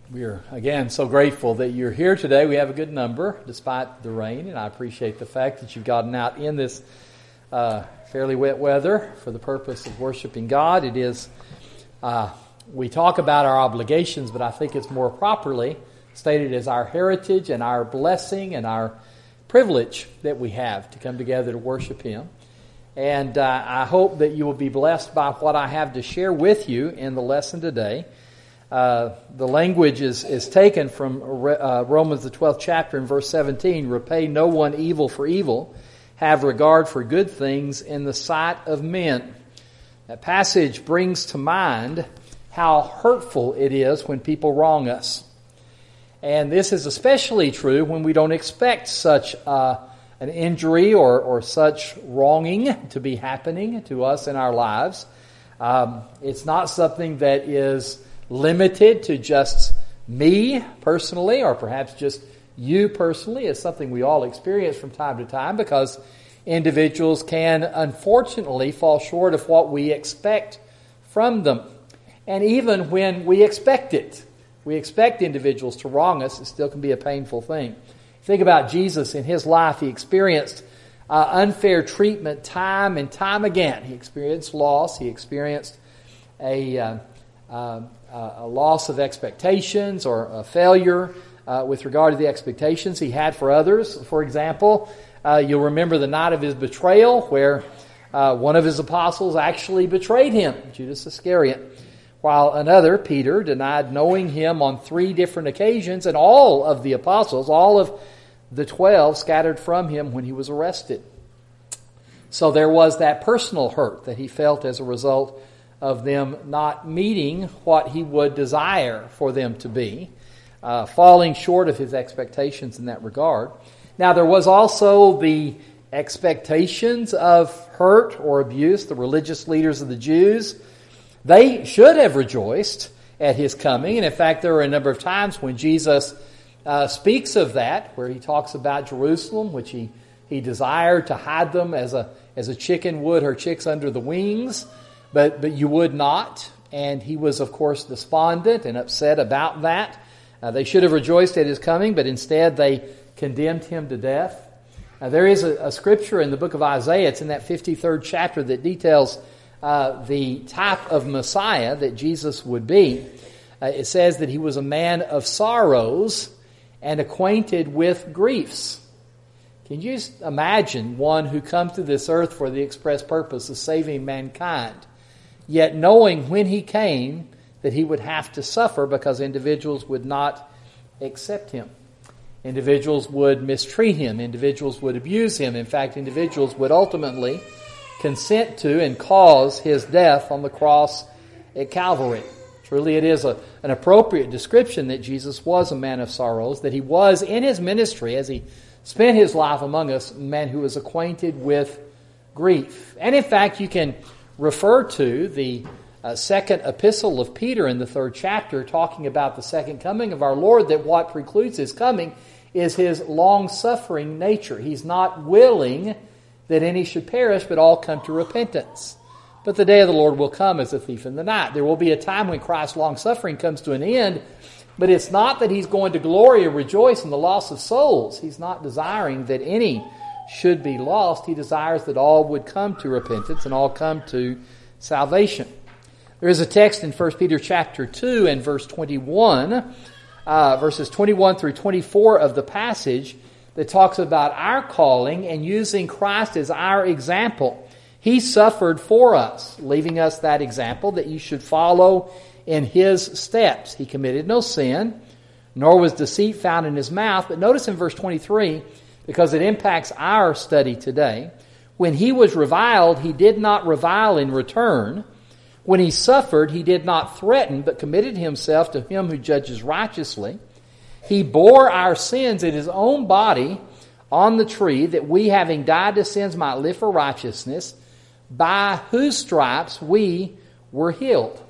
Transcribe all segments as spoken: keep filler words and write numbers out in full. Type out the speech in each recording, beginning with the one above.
We are, again, so grateful that you're here today. We have a good number, despite the rain, and I appreciate the fact that you've gotten out in this uh, fairly wet weather for the purpose of worshiping God. It is, uh, we talk about our obligations, but I think it's more properly stated as our heritage and our blessing and our privilege that we have to come together to worship Him. And uh, I hope that you will be blessed by what I have to share with you in the lesson today. Uh, the language is, is taken from uh, Romans the twelfth chapter and verse seventeen. Repay no one evil for evil. Have regard for good things in the sight of men. That passage brings to mind how hurtful it is when people wrong us. And this is especially true when we don't expect such uh, an injury or, or such wronging to be happening to us in our lives. Um, it's not something that is limited to just me personally, or perhaps just you personally. It's something we all experience from time to time because individuals can unfortunately fall short of what we expect from them. And even when we expect it, we expect individuals to wrong us, it still can be a painful thing. Think about Jesus in His life. He experienced uh, unfair treatment time and time again. He experienced loss. He experienced a uh, uh, a loss of expectations or a failure uh, with regard to the expectations he had for others. For example, uh, you'll remember the night of His betrayal where uh, one of His apostles actually betrayed Him, Judas Iscariot, while another, Peter, denied knowing Him on three different occasions, and all of the apostles, all of the twelve, scattered from Him when He was arrested. So there was that personal hurt that He felt as a result of them not meeting what He would desire for them to be, uh, falling short of His expectations in that regard. Now, there was also the expectations of hurt or abuse. The religious leaders of the Jews, they should have rejoiced at His coming. And in fact, there are a number of times when Jesus uh, speaks of that, where He talks about Jerusalem, which He, he desired to hide them as a, as a chicken would her chicks under the wings. But but you would not, and He was, of course, despondent and upset about that. Uh, they should have rejoiced at His coming, but instead they condemned Him to death. Now, there is a, a scripture in the book of Isaiah, it's in that fifty-third chapter, that details uh, the type of Messiah that Jesus would be. Uh, it says that He was a man of sorrows and acquainted with griefs. Can you just imagine one who comes to this earth for the express purpose of saving mankind, yet knowing when He came that He would have to suffer because individuals would not accept Him. Individuals would mistreat Him. Individuals would abuse Him. In fact, individuals would ultimately consent to and cause His death on the cross at Calvary. Truly, it is a, an appropriate description that Jesus was a man of sorrows, that He was in His ministry as He spent His life among us, a man who was acquainted with grief. And in fact, you can refer to the uh, second epistle of Peter in the third chapter, talking about the second coming of our Lord, that what precludes His coming is His long-suffering nature. He's not willing that any should perish, but all come to repentance. But the day of the Lord will come as a thief in the night. There will be a time when Christ's long-suffering comes to an end, but it's not that He's going to glory or rejoice in the loss of souls. He's not desiring that any should be lost. He desires that all would come to repentance and all come to salvation. There is a text in First Peter chapter two and verse twenty-one, uh, verses twenty-one through twenty-four of the passage that talks about our calling and using Christ as our example. He suffered for us, leaving us that example that you should follow in His steps. He committed no sin, nor was deceit found in His mouth. But notice in verse twenty-three, because it impacts our study today, when He was reviled, He did not revile in return. When He suffered, He did not threaten, but committed Himself to Him who judges righteously. He bore our sins in His own body on the tree, that we, having died to sins, might live for righteousness, by whose stripes we were healed.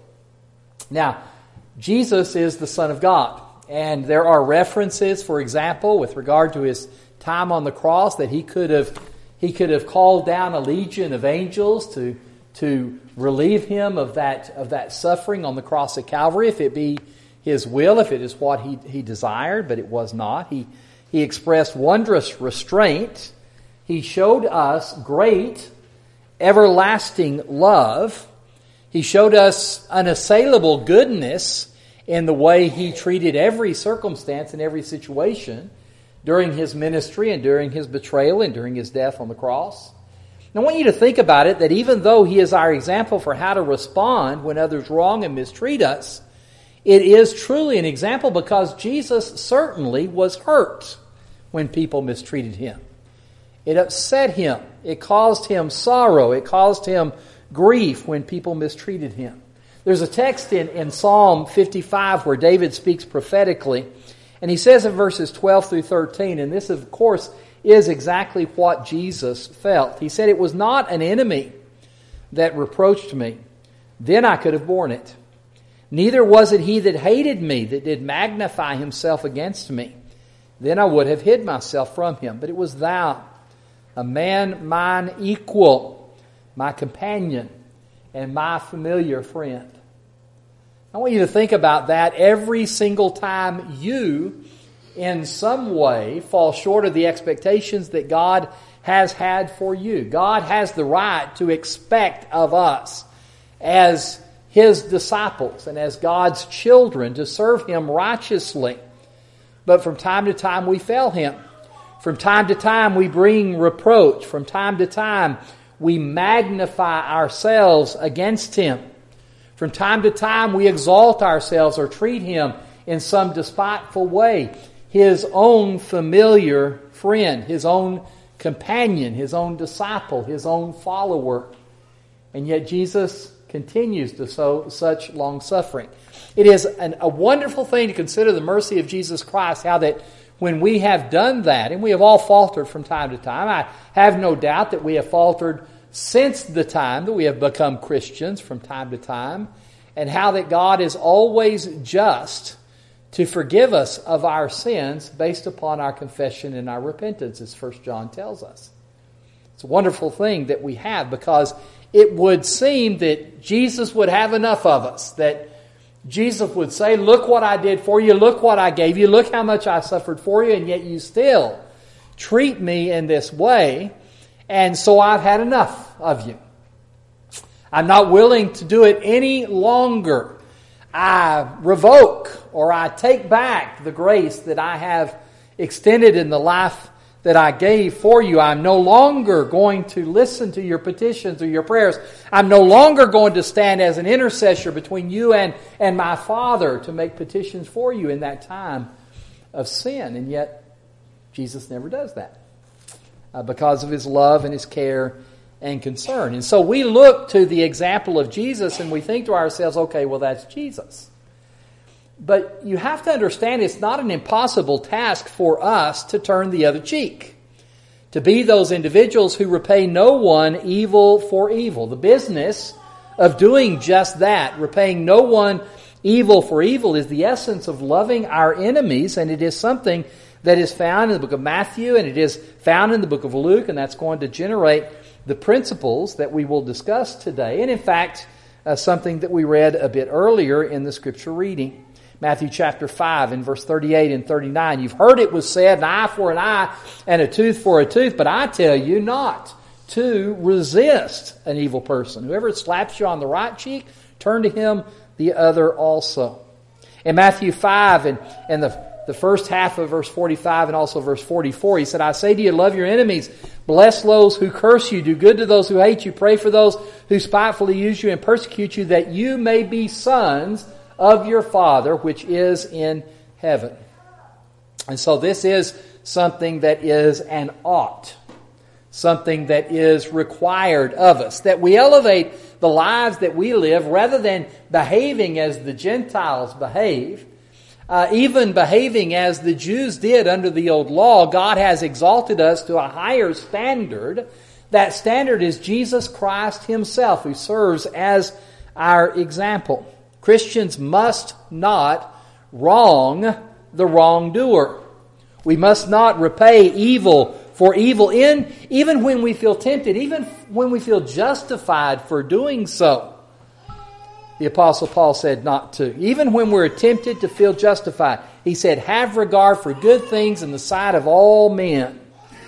Now, Jesus is the Son of God, and there are references, for example, with regard to His time on the cross, that He could have He could have called down a legion of angels to to relieve Him of that of that suffering on the cross at Calvary, if it be his will if it is what he, he desired, but it was not. He, he expressed wondrous restraint. He showed us great, everlasting love. He showed us unassailable goodness in the way he treated every circumstance and every situation during his ministry and during his betrayal and during his death on the cross. And I want you to think about it, that even though he is our example for how to respond when others wrong and mistreat us, it is truly an example because Jesus certainly was hurt when people mistreated him. It upset him. It caused him sorrow. It caused him grief when people mistreated him. There's a text in, in Psalm fifty-five where David speaks prophetically, and he says in verses twelve through thirteen, and this of course is exactly what Jesus felt. He said, "It was not an enemy that reproached me, then I could have borne it. Neither was it he that hated me that did magnify himself against me, then I would have hid myself from him. But it was thou, a man mine equal, my companion, and my familiar friend." I want you to think about that every single time you, in some way, fall short of the expectations that God has had for you. God has the right to expect of us as His disciples and as God's children to serve Him righteously. But from time to time we fail Him. From time to time we bring reproach. From time to time we magnify ourselves against Him. From time to time we exalt ourselves or treat Him in some despiteful way. His own familiar friend, His own companion, His own disciple, His own follower. And yet Jesus continues to show such long suffering. It is an, a wonderful thing to consider the mercy of Jesus Christ, how that when we have done that, and we have all faltered from time to time, I have no doubt that we have faltered since the time that we have become Christians from time to time, and how that God is always just to forgive us of our sins based upon our confession and our repentance, as First John tells us. It's a wonderful thing that we have, because it would seem that Jesus would have enough of us, that Jesus would say, "Look what I did for you, look what I gave you, look how much I suffered for you, and yet you still treat me in this way, and so I've had enough of you. I'm not willing to do it any longer. I revoke or I take back the grace that I have extended in the life that I gave for you. I'm no longer going to listen to your petitions or your prayers. I'm no longer going to stand as an intercessor between you and, and my Father to make petitions for you in that time of sin." And yet, Jesus never does that uh, because of His love and His care and concern. And so we look to the example of Jesus and we think to ourselves, okay, well, that's Jesus. But you have to understand it's not an impossible task for us to turn the other cheek, to be those individuals who repay no one evil for evil. The business of doing just that, repaying no one evil for evil, is the essence of loving our enemies, and it is something that is found in the book of Matthew, and it is found in the book of Luke, and that's going to generate the principles that we will discuss today, and in fact, uh, something that we read a bit earlier in the scripture reading. Matthew chapter five and verse thirty-eight and thirty-nine. "You've heard it was said, an eye for an eye and a tooth for a tooth, but I tell you not to resist an evil person. Whoever slaps you on the right cheek, turn to him the other also." In Matthew five and, and the, the first half of verse forty-five and also verse forty-four, He said, "I say to you, love your enemies, bless those who curse you, do good to those who hate you, pray for those who spitefully use you and persecute you, that you may be sons of your Father which is in heaven." And so this is something that is an ought, something that is required of us, that we elevate the lives that we live rather than behaving as the Gentiles behave, uh, even behaving as the Jews did under the old law. God has exalted us to a higher standard. That standard is Jesus Christ Himself, who serves as our example. Christians must not wrong the wrongdoer. We must not repay evil for evil, in even when we feel tempted, even when we feel justified for doing so. the Apostle Paul said not to. Even when we're tempted to feel justified, he said, have regard for good things in the sight of all men.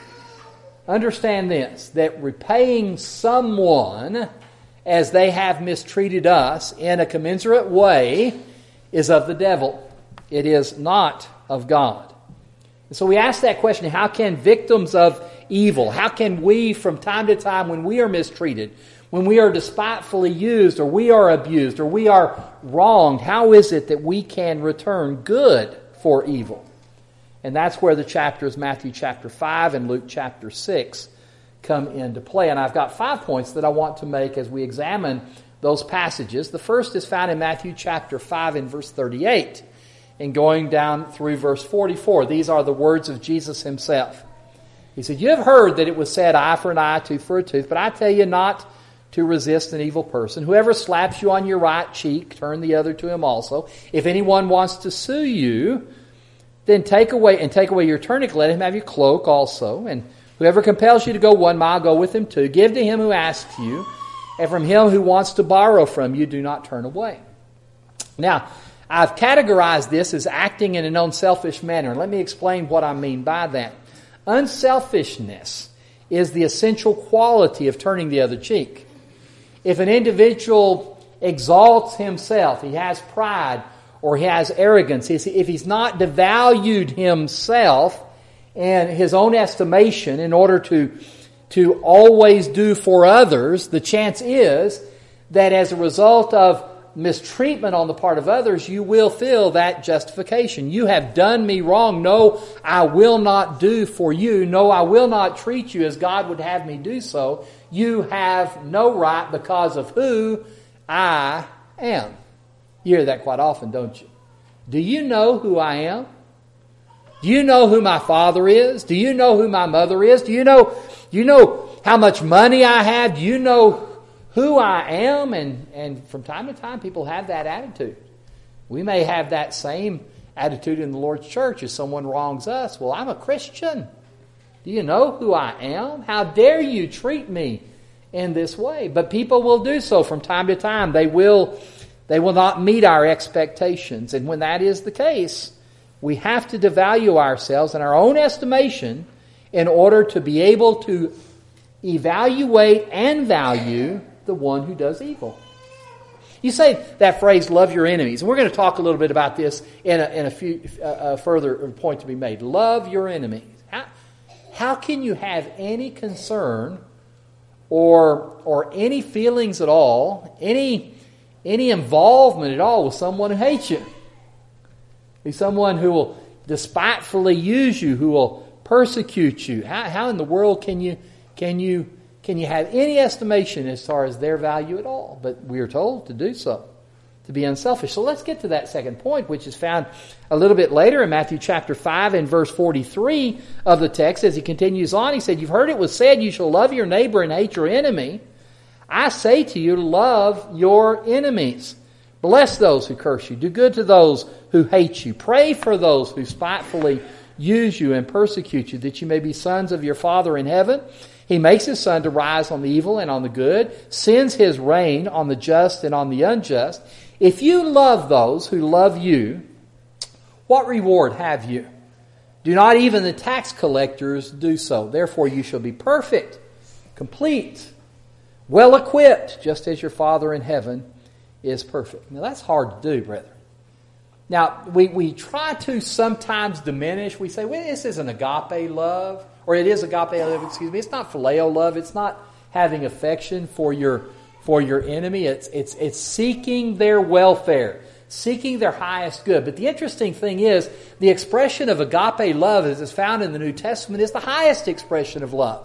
Understand this, that repaying someone as they have mistreated us in a commensurate way is of the devil. It is not of God. And so we ask that question, how can victims of evil, how can we from time to time when we are mistreated, when we are despitefully used or we are abused or we are wronged, how is it that we can return good for evil? And that's where the chapters Matthew chapter five and Luke chapter six come into play. And I've got five points that I want to make as we examine those passages. The first is found in Matthew chapter five and verse thirty-eight. And going down through verse forty-four, these are the words of Jesus himself. He said, you have heard that it was said, eye for an eye, tooth for a tooth, but I tell you not to resist an evil person. Whoever slaps you on your right cheek, turn the other to him also. If anyone wants to sue you, then take away and take away your tunic, let him have your cloak also. And whoever compels you to go one mile, go with him two. Give to him who asks you, and from him who wants to borrow from you, do not turn away. Now, I've categorized this as acting in an unselfish manner. Let me explain what I mean by that. Unselfishness is the essential quality of turning the other cheek. If an individual exalts himself, he has pride or he has arrogance, if he's not devalued himself and his own estimation in order to, to always do for others, the chance is that as a result of mistreatment on the part of others, you will feel that justification. You have done me wrong. No, I will not do for you. No, I will not treat you as God would have me do so. You have no right because of who I am. You hear that quite often, don't you? Do you know who I am? Do you know who my father is? Do you know who my mother is? Do you know, do you know how much money I have? Do you know who I am? And, and from time to time, people have that attitude. We may have that same attitude in the Lord's church as someone wrongs us. Well, I'm a Christian. Do you know who I am? How dare you treat me in this way? But people will do so from time to time. They will, they will not meet our expectations. And when that is the case, we have to devalue ourselves in our own estimation in order to be able to evaluate and value the one who does evil. You say that phrase, love your enemies. And we're going to talk a little bit about this in a, in a few uh, further point to be made. Love your enemies. How, how can you have any concern or or any feelings at all, any any involvement at all with someone who hates you? Be someone who will despitefully use you, who will persecute you. How, how in the world can you can you can you have any estimation as far as their value at all? But we are told to do so, to be unselfish. So let's get to that second point, which is found a little bit later in Matthew chapter five and verse forty-three of the text. As he continues on, he said, you've heard it was said, you shall love your neighbor and hate your enemy. I say to you, love your enemies. Bless those who curse you. Do good to those who hate you. Pray for those who spitefully use you and persecute you, that you may be sons of your Father in heaven. He makes his sun to rise on the evil and on the good, sends his rain on the just and on the unjust. If you love those who love you, what reward have you? Do not even the tax collectors do so. Therefore you shall be perfect, complete, well equipped, just as your Father in heaven is perfect. Now that's hard to do, brethren. Now, we, we try to sometimes diminish. We say, well, this isn't agape love. Or it is agape love, excuse me. It's not phileo love. It's not having affection for your for your enemy. It's it's it's seeking their welfare, seeking their highest good. But the interesting thing is, the expression of agape love, as is found in the New Testament, is the highest expression of love.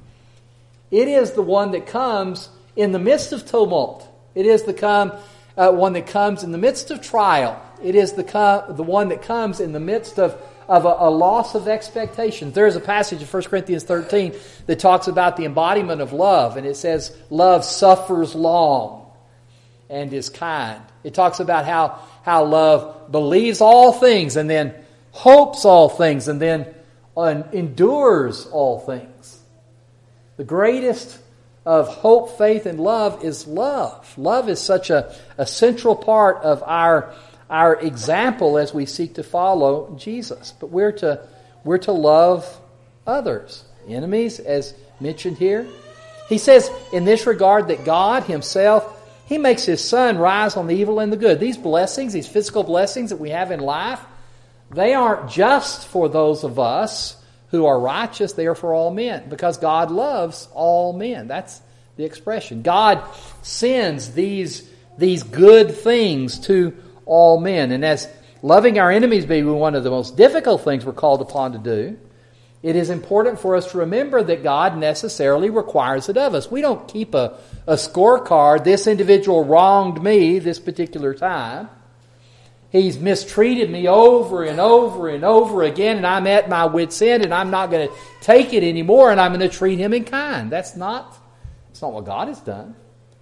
It is the one that comes in the midst of tumult. It is the come uh, one that comes in the midst of trial. It is the co- the one that comes in the midst of of a, a loss of expectations. There is a passage in First Corinthians thirteen that talks about the embodiment of love, and it says, love suffers long and is kind. It talks about how, how love believes all things and then hopes all things and then uh, endures all things. The greatest of hope, faith, and love is love. Love is such a, a central part of our, our example as we seek to follow Jesus. But we're to, we're to love others, enemies, as mentioned here. He says in this regard that God Himself, He makes His sun rise on the evil and the good. These blessings, these physical blessings that we have in life, they aren't just for those of us who are righteous, they are for all men, because God loves all men. That's the expression. God sends these, these good things to all men. And as loving our enemies being one of the most difficult things we're called upon to do, it is important for us to remember that God necessarily requires it of us. We don't keep a, a scorecard. This individual wronged me this particular time. He's mistreated me over and over and over again, and I'm at my wit's end, and I'm not going to take it anymore, and I'm going to treat him in kind. That's not, that's not what God has done.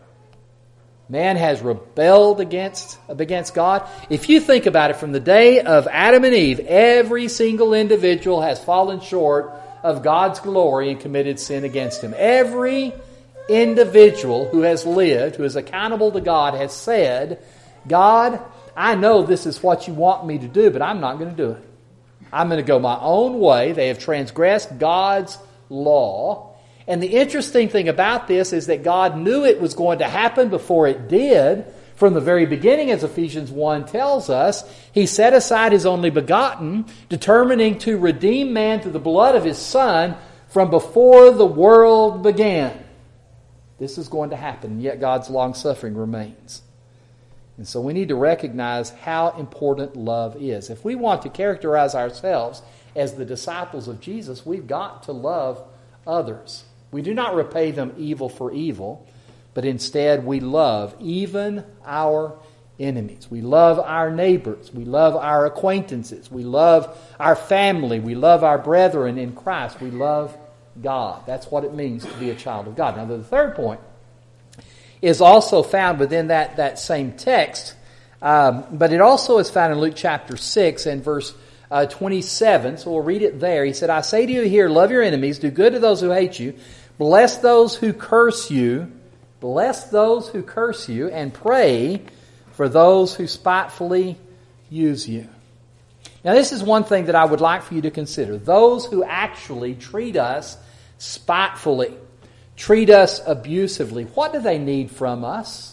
Man has rebelled against, against God. If you think about it, from the day of Adam and Eve, every single individual has fallen short of God's glory and committed sin against Him. Every individual who has lived, who is accountable to God, has said, God, I know this is what you want me to do, but I'm not going to do it. I'm going to go my own way. They have transgressed God's law. And the interesting thing about this is that God knew it was going to happen before it did. From the very beginning, as Ephesians one tells us, He set aside His only begotten, determining to redeem man through the blood of His Son from before the world began. This is going to happen, yet God's long-suffering remains. And so we need to recognize how important love is. If we want to characterize ourselves as the disciples of Jesus, we've got to love others. We do not repay them evil for evil, but instead we love even our enemies. We love our neighbors. We love our acquaintances. We love our family. We love our brethren in Christ. We love God. That's what it means to be a child of God. Now, the third point is also found within that, that same text, um, but it also is found in Luke chapter six and verse uh, twenty-seven, so we'll read it there. He said, I say to you here, love your enemies, do good to those who hate you, bless those who curse you, bless those who curse you, and pray for those who spitefully use you. Now this is one thing that I would like for you to consider. Those who actually treat us spitefully, treat us abusively, what do they need from us?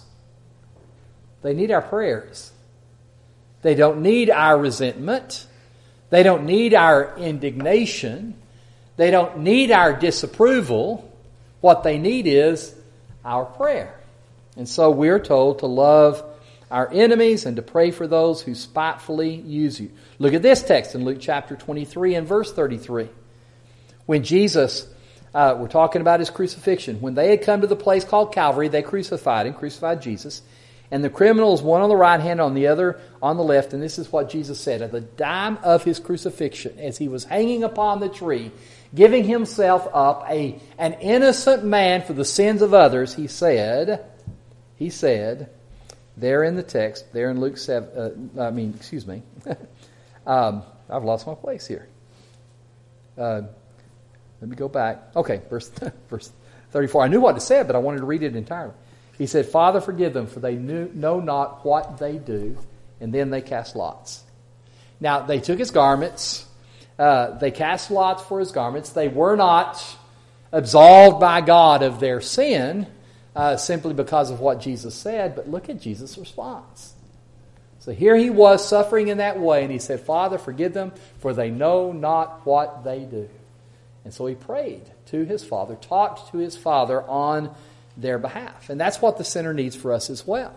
They need our prayers. They don't need our resentment. They don't need our indignation. They don't need our disapproval. What they need is our prayer. And so we're told to love our enemies and to pray for those who spitefully use you. Look at this text in Luke chapter twenty-three and verse thirty-three. When Jesus... Uh, we're talking about His crucifixion. When they had come to the place called Calvary, they crucified Him, crucified Jesus. And the criminals, one on the right hand, on the other on the left. And this is what Jesus said. At the time of His crucifixion, as He was hanging upon the tree, giving Himself up, a, an innocent man for the sins of others, He said, He said, there in the text, there in Luke seven, uh, I mean, excuse me, um, I've lost my place here. Uh, Let me go back. Okay, verse, verse thirty-four. I knew what to say, but I wanted to read it entirely. He said, Father, forgive them, for they knew, know not what they do. And then they cast lots. Now, they took His garments. Uh, they cast lots for His garments. They were not absolved by God of their sin uh, simply because of what Jesus said. But look at Jesus' response. So here He was suffering in that way, and He said, Father, forgive them, for they know not what they do. And so He prayed to His Father, talked to His Father on their behalf. And that's what the sinner needs for us as well.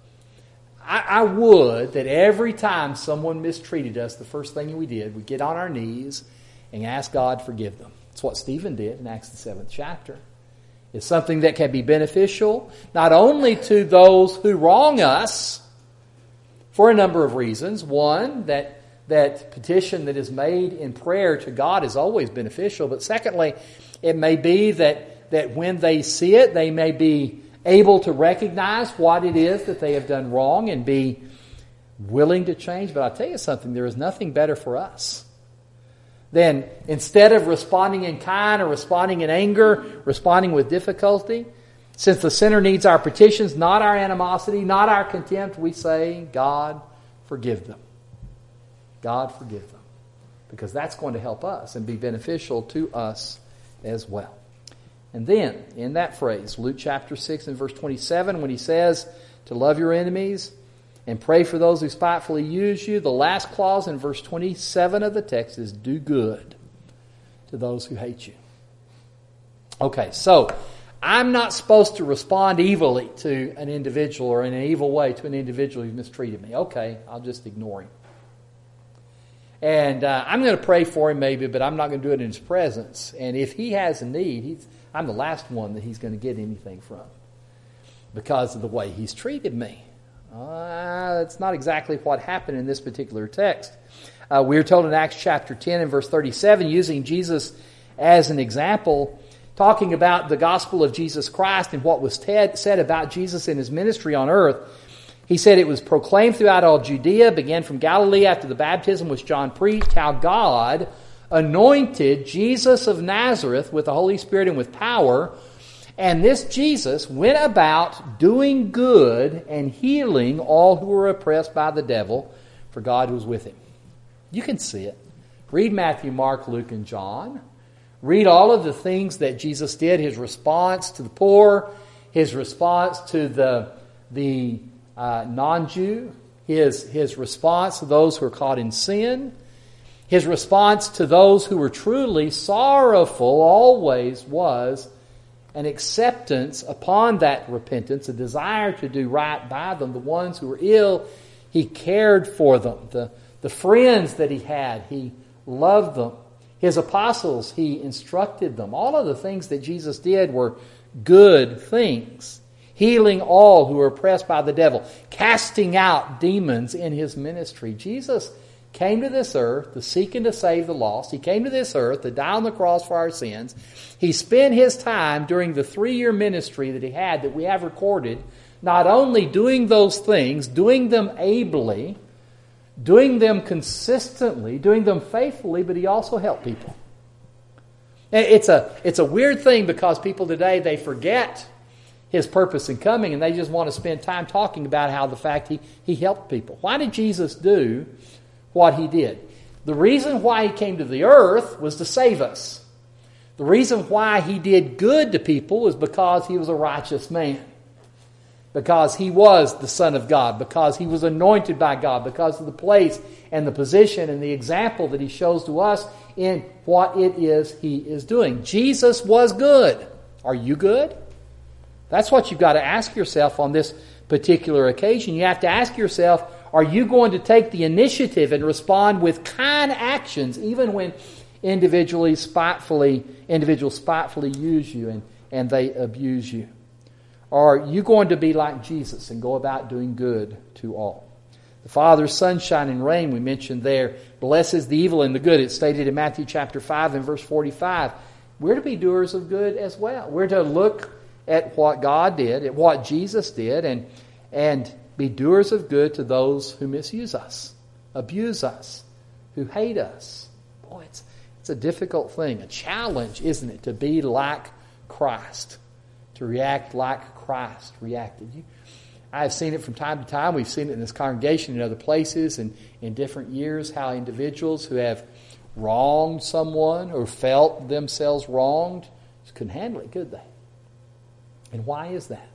I, I would that every time someone mistreated us, the first thing we did, we get on our knees and ask God to forgive them. That's what Stephen did in Acts the seventh chapter. It's something that can be beneficial not only to those who wrong us for a number of reasons. One, that that petition that is made in prayer to God is always beneficial. But secondly, it may be that, that when they see it, they may be able to recognize what it is that they have done wrong and be willing to change. But I'll tell you something, there is nothing better for us than, instead of responding in kind or responding in anger, responding with difficulty, Since the sinner needs our petitions, not our animosity, not our contempt, we say, God, forgive them. God, forgive them. Because that's going to help us and be beneficial to us as well. And then, in that phrase, Luke chapter six and verse twenty-seven, when he says to love your enemies and pray for those who spitefully use you, the last clause in verse twenty-seven of the text is do good to those who hate you. Okay, so I'm not supposed to respond evilly to an individual or in an evil way to an individual who mistreated me. Okay, I'll just ignore him. And uh, I'm going to pray for him maybe, but I'm not going to do it in his presence. And if he has a need, he's, I'm the last one that he's going to get anything from because of the way he's treated me. Uh, that's not exactly what happened in this particular text. Uh, we're told in Acts chapter ten and verse thirty-seven, using Jesus as an example, talking about the gospel of Jesus Christ and what was te- said about Jesus in his ministry on earth. He said it was proclaimed throughout all Judea, began from Galilee after the baptism which John preached, how God anointed Jesus of Nazareth with the Holy Spirit and with power. And this Jesus went about doing good and healing all who were oppressed by the devil, for God was with him. You can see it. Read Matthew, Mark, Luke, and John. Read all of the things that Jesus did, his response to the poor, his response to the, the uh, non-Jew, his, his response to those who are caught in sin, his response to those who were truly sorrowful always was an acceptance upon that repentance, a desire to do right by them. The ones who were ill, he cared for them. The, the friends that he had, he loved them. His apostles, he instructed them. All of the things that Jesus did were good things. Healing all who were oppressed by the devil. Casting out demons in his ministry. Jesus came to this earth to seek and to save the lost. He came to this earth to die on the cross for our sins. He spent his time during the three-year ministry that he had, that we have recorded, not only doing those things, doing them ably, doing them consistently, doing them faithfully, but he also helped people. It's a, it's a weird thing because people today, they forget his purpose in coming and they just want to spend time talking about how the fact he, he helped people. Why did Jesus do what he did? The reason why he came to the earth was to save us. The reason why he did good to people was because he was a righteous man. Because he was the Son of God. Because he was anointed by God. Because of the place and the position and the example that he shows to us in what it is he is doing. Jesus was good. Are you good? That's what you've got to ask yourself on this particular occasion. You have to ask yourself, are you going to take the initiative and respond with kind actions even when individually spitefully, individuals spitefully use you and, and they abuse you? Or are you going to be like Jesus and go about doing good to all? The Father's sunshine and rain we mentioned there blesses the evil and the good. It's stated in Matthew chapter five and verse forty-five. We're to be doers of good as well. We're to look at what God did, at what Jesus did, and, and be doers of good to those who misuse us, abuse us, who hate us. Boy, it's, it's a difficult thing, a challenge, isn't it, to be like Christ, to react like Christ reacted. You, I have seen it from time to time. We've seen it in this congregation, in other places, and in different years, how individuals who have wronged someone or felt themselves wronged couldn't handle it, could they? And why is that?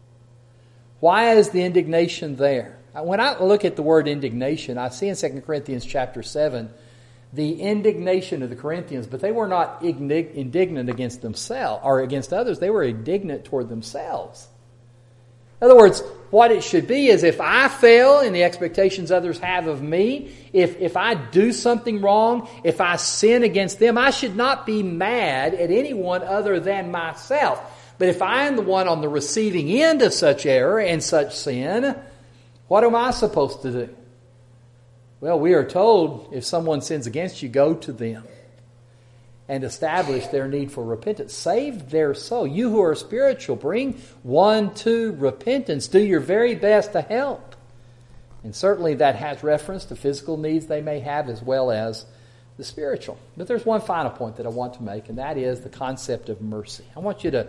Why is the indignation there? When I look at the word indignation, I see in Second Corinthians chapter seven the indignation of the Corinthians, but they were not indignant against themselves or against others. They were indignant toward themselves. In other words, what it should be is if I fail in the expectations others have of me, if, if I do something wrong, if I sin against them, I should not be mad at anyone other than myself. But if I am the one on the receiving end of such error and such sin, what am I supposed to do? Well, we are told if someone sins against you, go to them and establish their need for repentance. Save their soul. You who are spiritual, bring one to repentance. Do your very best to help. And certainly that has reference to physical needs they may have as well as the spiritual. But there's one final point that I want to make, and that is the concept of mercy. I want you to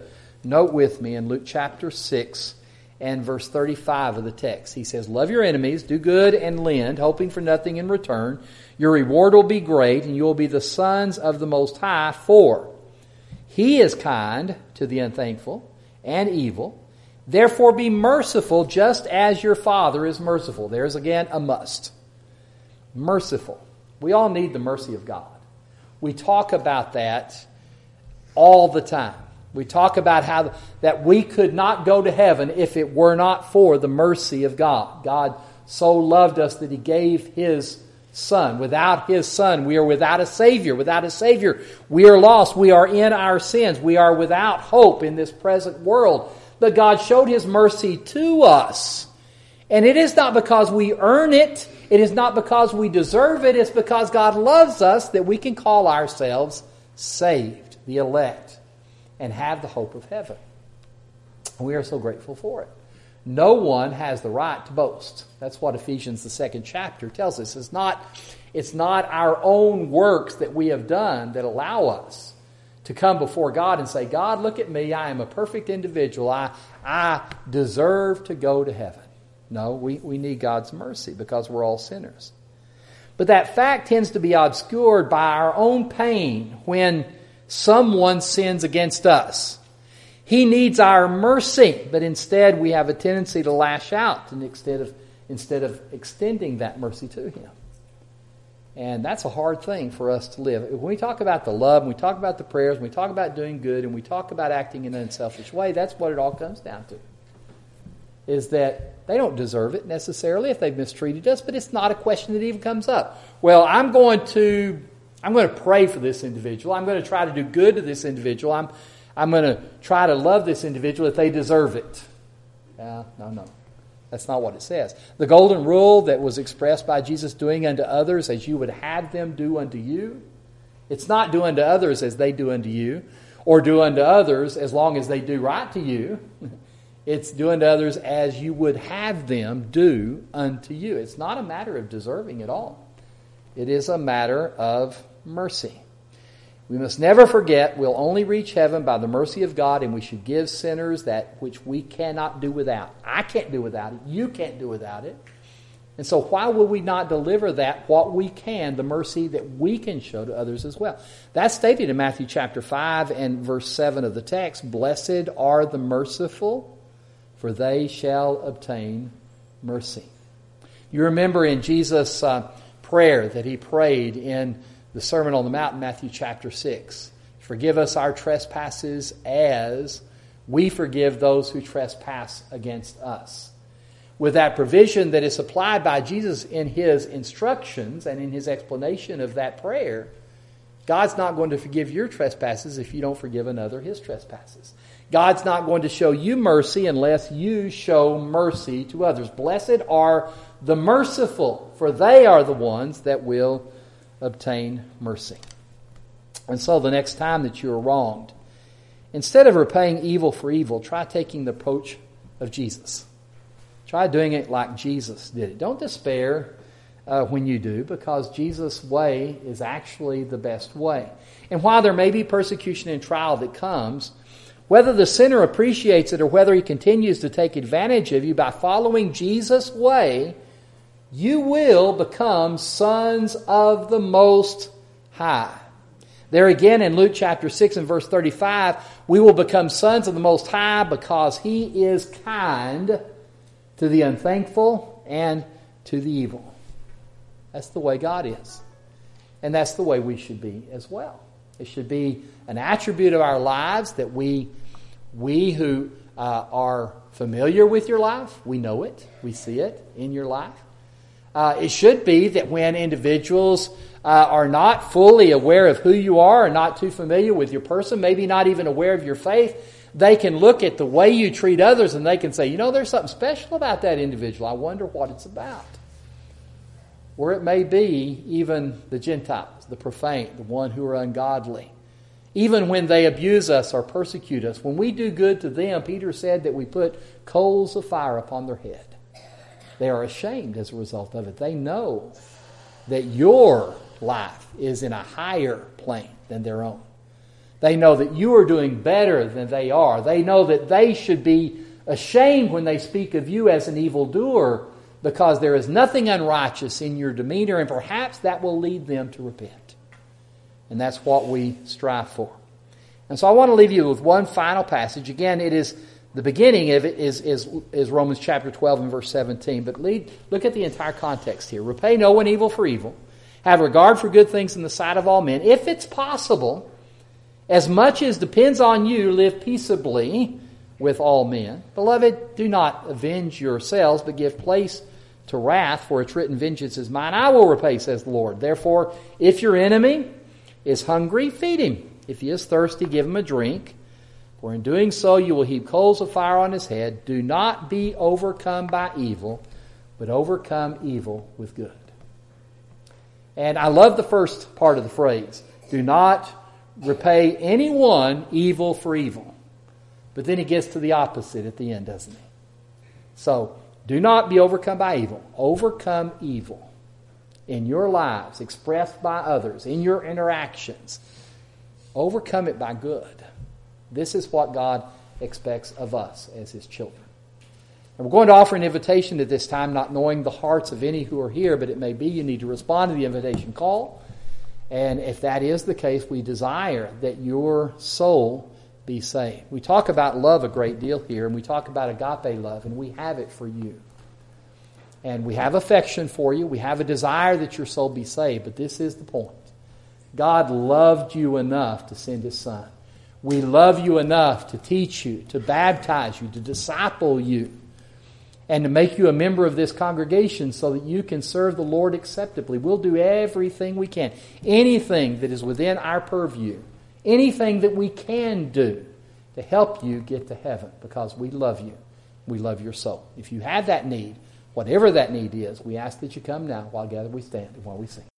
Note with me in Luke chapter six and verse thirty-five of the text. He says, "Love your enemies, do good and lend, hoping for nothing in return. Your reward will be great, and you will be the sons of the Most High, for He is kind to the unthankful and evil. Therefore be merciful, just as your Father is merciful." There's again a must. Merciful. We all need the mercy of God. We talk about that all the time. We talk about how that we could not go to heaven if it were not for the mercy of God. God so loved us that He gave His Son. Without His Son, we are without a Savior. Without a Savior, we are lost. We are in our sins. We are without hope in this present world. But God showed His mercy to us. And it is not because we earn it. It is not because we deserve it. It's because God loves us that we can call ourselves saved, the elect, and have the hope of heaven. We are so grateful for it. No one has the right to boast. That's what Ephesians, the second chapter, tells us. It's not, it's not our own works that we have done that allow us to come before God and say, "God, look at me. I am a perfect individual. I, I deserve to go to heaven." No, we, we need God's mercy because we're all sinners. But that fact tends to be obscured by our own pain when someone sins against us. He needs our mercy, but instead we have a tendency to lash out and instead of, instead of extending that mercy to Him. And that's a hard thing for us to live. When we talk about the love, when we talk about the prayers, when we talk about doing good, and we talk about acting in an unselfish way, that's what it all comes down to. Is that they don't deserve it necessarily if they've mistreated us, but it's not a question that even comes up. Well, I'm going to I'm going to pray for this individual. I'm going to try to do good to this individual. I'm I'm going to try to love this individual if they deserve it. Uh, no, no. That's not what it says. The golden rule that was expressed by Jesus, doing unto others as you would have them do unto you. It's not do unto others as they do unto you, or do unto others as long as they do right to you. It's do unto others as you would have them do unto you. It's not a matter of deserving at all. It is a matter of mercy. We must never forget we'll only reach heaven by the mercy of God, and we should give sinners that which we cannot do without. I can't do without it. You can't do without it. And so why would we not deliver that, what we can, the mercy that we can show to others as well? That's stated in Matthew chapter five and verse seven of the text. "Blessed are the merciful, for they shall obtain mercy." You remember in Jesus' uh, prayer that He prayed in the Sermon on the Mount in Matthew chapter six. "Forgive us our trespasses as we forgive those who trespass against us." With that provision that is supplied by Jesus in His instructions and in His explanation of that prayer, God's not going to forgive your trespasses if you don't forgive another his trespasses. God's not going to show you mercy unless you show mercy to others. Blessed are the merciful, for they are the ones that will obtain mercy. And so the next time that you are wronged, instead of repaying evil for evil, try taking the approach of Jesus. Try doing it like Jesus did it. Don't despair uh, when you do, because Jesus' way is actually the best way. And while there may be persecution and trial that comes, whether the sinner appreciates it or whether he continues to take advantage of you, by following Jesus' way, you will become sons of the Most High. There again in Luke chapter six and verse thirty-five, we will become sons of the Most High because He is kind to the unthankful and to the evil. That's the way God is. And that's the way we should be as well. It should be an attribute of our lives that we, we who uh, are familiar with your life, we know it, we see it in your life. Uh, it should be that when individuals uh, are not fully aware of who you are, or not too familiar with your person, maybe not even aware of your faith, they can look at the way you treat others and they can say, you know, there's something special about that individual. I wonder what it's about. Or it may be even the Gentiles, the profane, the one who are ungodly. Even when they abuse us or persecute us, when we do good to them, Peter said that we put coals of fire upon their head. They are ashamed as a result of it. They know that your life is in a higher plane than their own. They know that you are doing better than they are. They know that they should be ashamed when they speak of you as an evildoer, because there is nothing unrighteous in your demeanor, and perhaps that will lead them to repent. And that's what we strive for. And so I want to leave you with one final passage. Again, it is the beginning of it is, is, is Romans chapter twelve and verse seventeen. But lead, look at the entire context here. Repay no one evil for evil. Have regard for good things in the sight of all men. If it's possible, as much as depends on you, live peaceably with all men. Beloved, do not avenge yourselves, but give place to wrath, for it's written, vengeance is mine, I will repay, says the Lord. Therefore, if your enemy is hungry, feed him. If he is thirsty, give him a drink. For in doing so, you will heap coals of fire on his head. Do not be overcome by evil, but overcome evil with good. And I love the first part of the phrase. Do not repay anyone evil for evil. But then he gets to the opposite at the end, doesn't he? So, do not be overcome by evil. Overcome evil in your lives, expressed by others, in your interactions. Overcome it by good. This is what God expects of us as His children. And we're going to offer an invitation at this time, not knowing the hearts of any who are here, but it may be you need to respond to the invitation call. And if that is the case, we desire that your soul be saved. We talk about love a great deal here, and we talk about agape love, and we have it for you. And we have affection for you. We have a desire that your soul be saved, but this is the point. God loved you enough to send His Son. We love you enough to teach you, to baptize you, to disciple you, and to make you a member of this congregation so that you can serve the Lord acceptably. We'll do everything we can. Anything that is within our purview. Anything that we can do to help you get to heaven, because we love you. We love your soul. If you have that need, whatever that need is, we ask that you come now while gathered we stand and while we sing.